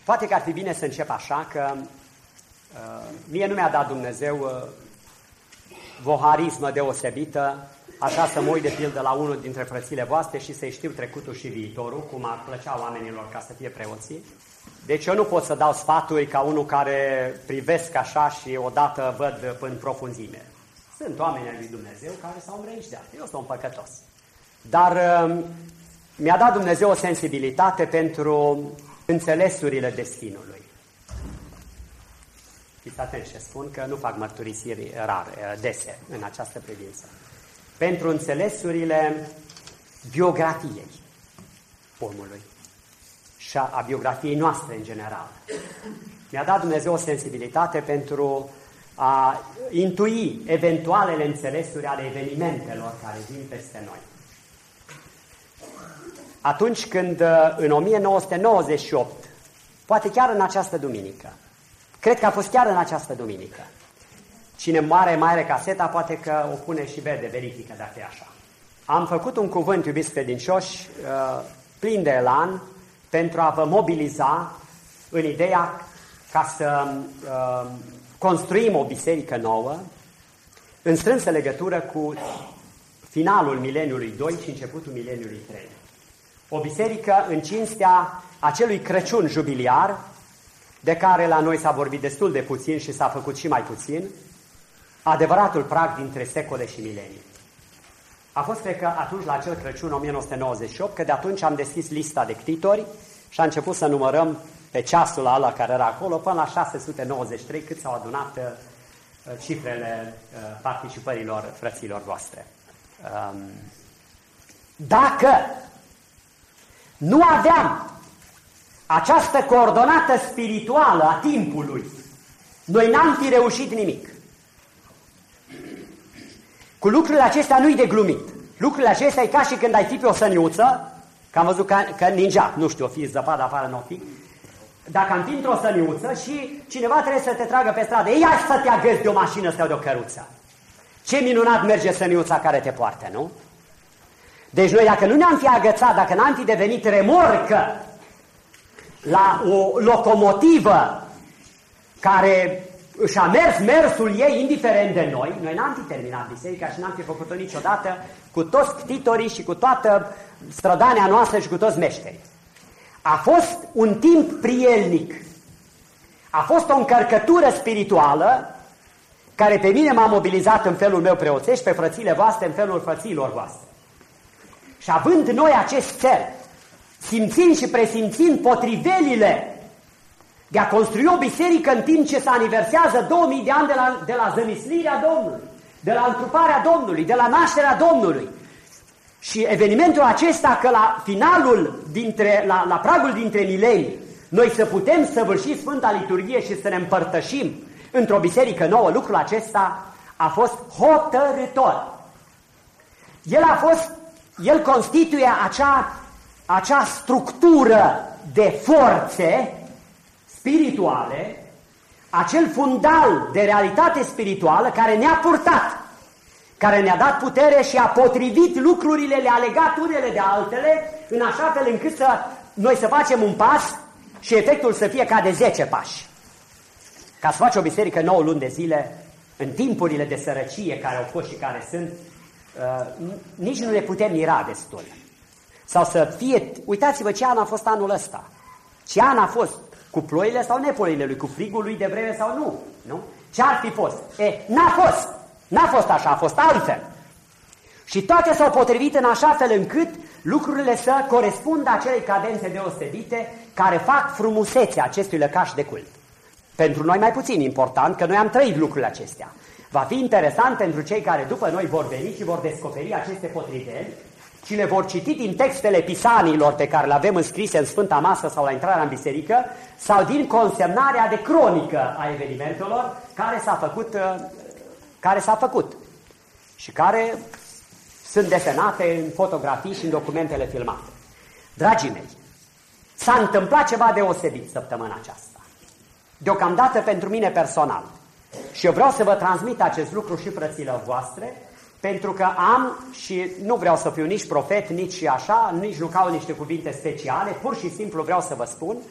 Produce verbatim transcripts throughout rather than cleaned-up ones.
Poate că ar fi bine să încep așa, că uh, mie nu mi-a dat Dumnezeu uh, voharismă deosebită, așa să mă uit de pildă la unul dintre frățile voastre și să-i știu trecutul și viitorul, cum ar plăcea oamenilor ca să fie preoții. Deci eu nu pot să dau sfaturi ca unul care privesc așa și odată văd în profunzime. Sunt oameni ai lui Dumnezeu care s-au înrăișdeat. Eu sunt un păcătos. Dar uh, mi-a dat Dumnezeu o sensibilitate pentru înțelesurile destinului. Fiți atenți ce spun, că nu fac mărturisiri rare, dese în această privință. Pentru înțelesurile biografiei omului și a biografiei noastre în general. Mi-a dat Dumnezeu o sensibilitate pentru a intui eventualele înțelesuri ale evenimentelor care vin peste noi. Atunci când în o mie nouă sute nouăzeci și opt, poate chiar în această duminică, cred că a fost chiar în această duminică, cine mare mai are caseta, poate că o pune și vede, verifică dacă e așa. Am făcut un cuvânt, iubiți credincioși, plin de elan, pentru a vă mobiliza în ideea ca să construim o biserică nouă, în strânsă legătură cu finalul mileniului doi și începutul mileniului trei. O biserică în cinstea acelui Crăciun jubiliar, de care la noi s-a vorbit destul de puțin și s-a făcut și mai puțin, adevăratul prag dintre secole și milenii. A fost, cred că, atunci la acel Crăciun o mie nouă sute nouăzeci și opt, că de atunci am deschis lista de ctitori și am început să numărăm pe ceasul ăla care era acolo, până la șase sute nouăzeci și trei, cât s-au adunat uh, cifrele uh, participărilor frăților voastre. Um, dacă nu aveam această coordonată spirituală a timpului, noi n-am fi reușit nimic. Cu lucrurile acestea nu-i de glumit. Lucrurile acestea e ca și când ai fi pe o săniuță, că am văzut că, că ninja, nu știu, o fi zăpadă afară, nu o fi, dacă am fi într-o săniuță și cineva trebuie să te tragă pe stradă, ei, hai să te agăzi de o mașină sau de o căruță. Ce minunat merge săniuța care te poartă, nu? Deci noi dacă nu ne-am fi agățat, dacă n-am fi devenit remorcă la o locomotivă care și-a mers mersul ei indiferent de noi, noi n-am fi terminat biserica și n-am fi făcut-o niciodată cu toți ctitorii și cu toată strădania noastră și cu toți meșterii. A fost un timp prielnic, a fost o încărcătură spirituală care pe mine m-a mobilizat în felul meu preoțești, pe frățile voastre în felul frăților voastre. Și având noi acest cel, simțind și presimțind potrivelile de a construi o biserică în timp ce se aniversează două mii de ani de la, de la zămislirea Domnului, de la întruparea Domnului, de la nașterea Domnului. Și evenimentul acesta că la finalul, dintre, la, la pragul dintre milenii, noi să putem săvârși Sfânta Liturghie și să ne împărtășim într-o biserică nouă, lucrul acesta a fost hotărâtor. El a fost, el constituie acea, acea structură de forțe spirituale, acel fundal de realitate spirituală care ne-a purtat, care ne-a dat putere și a potrivit lucrurile, le-a legat unele de altele, în așa fel încât să noi să facem un pas și efectul să fie ca de zece pași. Ca să faci o biserică nouă luni de zile, în timpurile de sărăcie care au fost și care sunt, uh, nici nu le putem mira destul. Sau să fie, uitați-vă ce an a fost anul ăsta. Ce an a fost? Cu ploile sau neploile lui, cu frigul lui de vreme sau nu? Nu? Ce ar fi fost? E, n-a fost! N-a fost așa, a fost altfel. Și toate s-au potrivit în așa fel încât lucrurile să corespundă acelei cadențe deosebite care fac frumusețea acestui lăcaș de cult. Pentru noi mai puțin important, că noi am trăit lucrurile acestea. Va fi interesant pentru cei care după noi vor veni și vor descoperi aceste potriveli și le vor citi din textele pisaniilor pe care le avem înscrise în Sfânta Masă sau la intrarea în biserică, sau din consemnarea de cronică a evenimentelor care s-a făcut, care s-a făcut și care sunt desenate în fotografii și în documentele filmate. Dragii mei, s-a întâmplat ceva deosebit săptămâna aceasta. Deocamdată pentru mine personal. Și eu vreau să vă transmit acest lucru și frăților voastre, pentru că am, și nu vreau să fiu nici profet, nici așa, nici nu caut niște cuvinte speciale, pur și simplu vreau să vă spun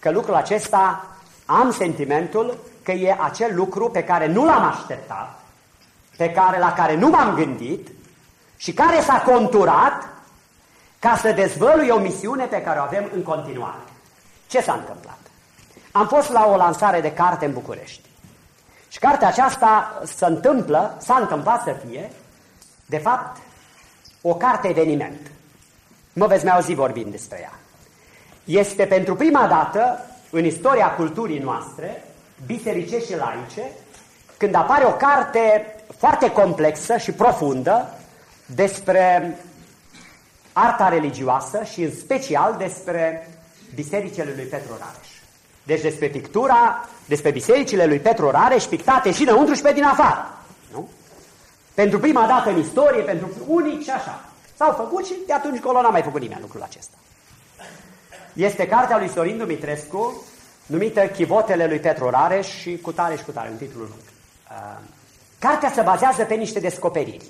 că lucrul acesta am sentimentul că e acel lucru pe care nu l-am așteptat, pe care, la care nu m-am gândit și care s-a conturat ca să dezvălui o misiune pe care o avem în continuare. Ce s-a întâmplat? Am fost la o lansare de carte în București. Și cartea aceasta se întâmplă, s-a întâmplat să fie, de fapt, o carte eveniment. Mă veți mai auzi vorbind despre ea. Este pentru prima dată în istoria culturii noastre, bisericești și laice, când apare o carte foarte complexă și profundă despre arta religioasă și în special despre bisericile lui Petru Rareș. Deci despre pictura, despre bisericile lui Petru Rareș, pictate și înăuntru și pe din afară. Nu? Pentru prima dată în istorie, pentru unic și așa. S-au făcut și de atunci încolo n-a mai făcut nimeni lucrul acesta. Este cartea lui Sorin Dumitrescu, numită Chivotele lui Petru Rareș și cu tare și cu tare, un titlu lung. Uh, cartea se bazează pe niște descoperiri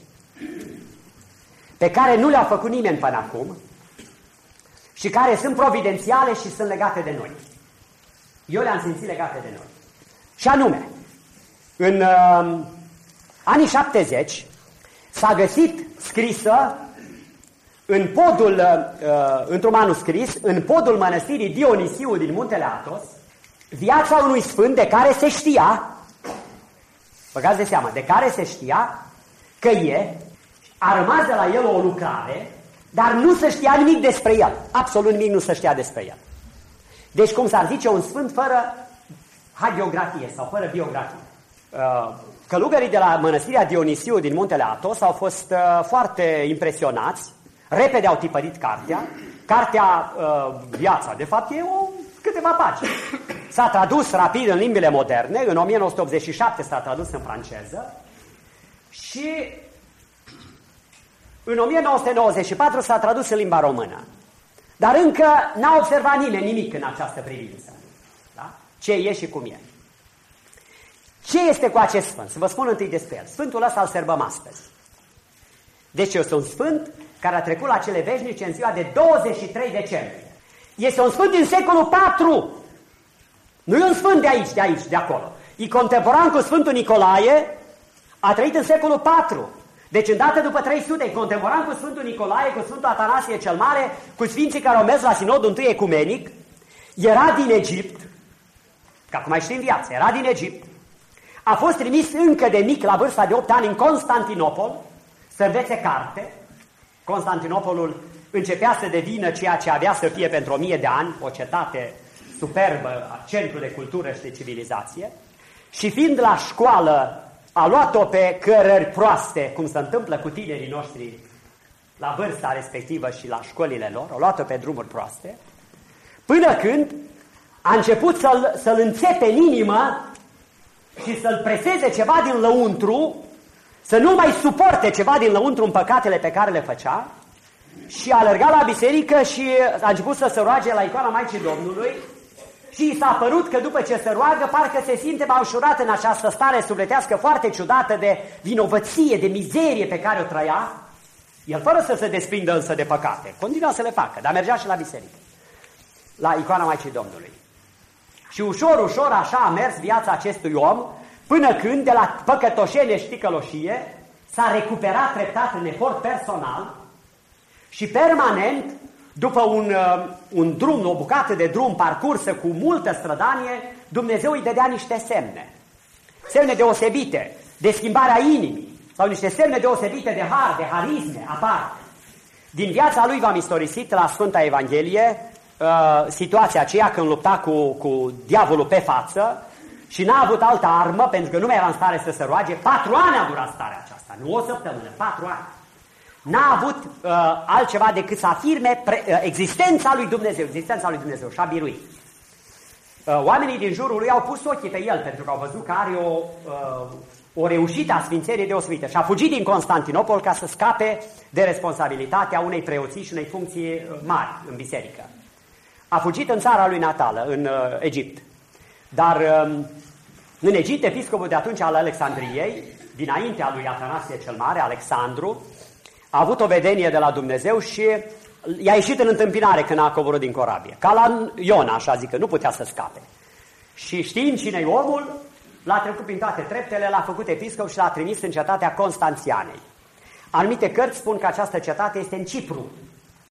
pe care nu le-a făcut nimeni până acum și care sunt providențiale și sunt legate de noi. Eu le-am simțit legate de noi. Și anume, în uh, anii șaptezeci s-a găsit scrisă în podul, uh, într-un manuscris, în podul mănăstirii Dionisiu din Muntele Athos, viața unui sfânt de care se știa, băgați de seama, de care se știa că e, a rămas de la el o lucrare, dar nu se știa nimic despre el. Absolut nimic nu se știa despre el. Deci, cum s-ar zice, un sfânt fără hagiografie sau fără biografie. Călugării de la mănăstirea Dionisiu din Muntele Athos au fost foarte impresionați, repede au tipărit cartea. Cartea Viața, de fapt, e o câteva pagini. S-a tradus rapid în limbile moderne, în o mie nouă sute optzeci și șapte s-a tradus în franceză și în o mie nouă sute nouăzeci și patru s-a tradus în limba română. Dar încă n-a observat nimeni nimic în această privință. Da? Ce e și cum e. Ce este cu acest sfânt? Să vă spun întâi despre el. Sfântul ăsta îl sărbăm astăzi. Deci este un sfânt care a trecut la cele veșnice în ziua de douăzeci și trei decembrie. Este un sfânt din secolul patru. Nu e un sfânt de aici, de aici, de acolo. E contemporan cu Sfântul Nicolae, a trăit în secolul patru. Deci îndată după trei sute, e contemporan cu Sfântul Nicolae, cu Sfântul Atanasie cel Mare, cu Sfinții care au mers la Sinodul întâi ecumenic, era din Egipt, că acum mai știm viața, era din Egipt, a fost trimis încă de mic, la vârsta de opt ani, în Constantinopol, să învețe carte. Constantinopolul începea să devină ceea ce avea să fie pentru o mie de ani, o cetate superbă, centru de cultură și de civilizație, și fiind la școală, a luat-o pe cărări proaste, cum se întâmplă cu tinerii noștri la vârsta respectivă și la școlile lor, a luat-o pe drumuri proaste, până când a început să-l, să-l înțepe în inimă și să-l preseze ceva din lăuntru, să nu mai suporte ceva din lăuntru în păcatele pe care le făcea, și a alergat la biserică și a început să se roage la icoana Maicii Domnului și i s-a părut că după ce se roagă, parcă se simte mai ușurat în această stare sufletească foarte ciudată de vinovăție, de mizerie pe care o trăia, el fără să se desprindă însă de păcate. Continua să le facă, dar mergea și la biserică, la icoana Maicii Domnului. Și ușor, ușor așa a mers viața acestui om, până când de la păcătoșenie și ticăloșie s-a recuperat treptat în efort personal și permanent, după un, un drum, o bucată de drum parcursă cu multă strădanie, Dumnezeu îi dădea niște semne. Semne deosebite de schimbarea inimii sau niște semne deosebite de har, de harisme apar. Din viața lui v-am istorisit la Sfânta Evanghelie uh, situația aceea când lupta cu, cu diavolul pe față și n-a avut altă armă pentru că nu mai era în stare să se roage. Patru ani a durat starea aceasta, nu o săptămână, patru ani. N-a avut uh, altceva decât să afirme pre, uh, existența lui Dumnezeu, existența lui Dumnezeu și a biruit. Uh, oamenii din jurul lui au pus ochii pe el pentru că au văzut că are o, uh, o reușită a sfințeniei deosebită și a fugit din Constantinopol ca să scape de responsabilitatea unei preoții și unei funcții mari în biserică. A fugit în țara lui natală, în uh, Egipt. Dar uh, în Egipt, episcopul de atunci al Alexandriei, dinaintea lui Atanasie cel Mare, Alexandru, a avut o vedenie de la Dumnezeu și i-a ieșit în întâmpinare când a coborât din corabie. Ca la Iona, așa zic, că nu putea să scape. Și știind cine-i omul, l-a trecut prin toate treptele, l-a făcut episcop și l-a trimis în cetatea Constanțianei. Anumite cărți spun că această cetate este în Cipru.